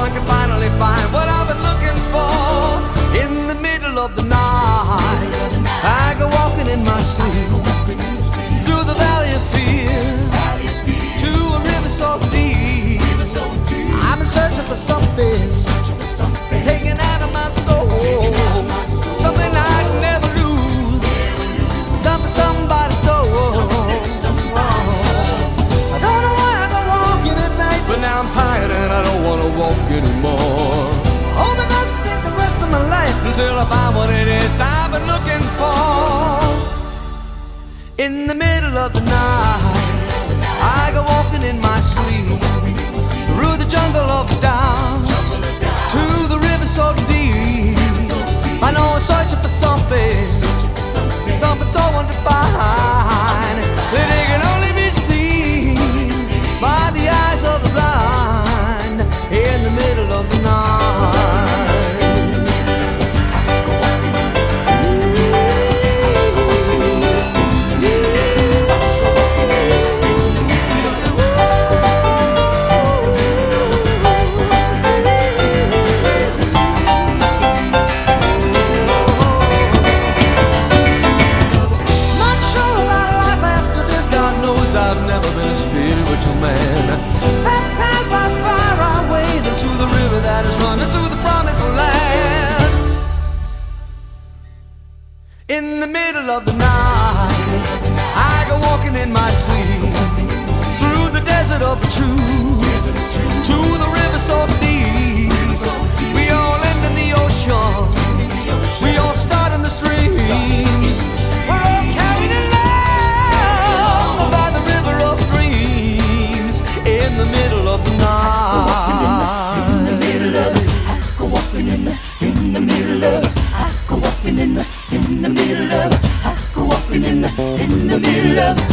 one can finally find what I've been looking for. In the middle of the night, I go walking in my sleep through the valley of fear to a river so deep. I've been searching for something taken out of my soul, something I'd never lose, something somebody stole. I don't know why I go walking at night, but now I'm tired and I don't want to walk anymore. Hope it doesn't take the rest of my life until I find what it is I've been looking for. In the middle of the night, I go walking in my sleep through the jungle of doubt to the river so deep. I know I'm searching for something so undefined that it can only be seen by the eyes of the blind. In the middle of the night, spiritual man, baptized by fire, I wade into the river that is running to the promised land. In the middle of the night, I go walking in my sleep through the desert of the truth to the river so deep. We all end in the ocean, we all start in the streams. We're all carried along by the river of dreams. In the middle of the night, in the middle of it, I go walking in the middle of it, I go walking in the middle of it, I go walking in the middle of it.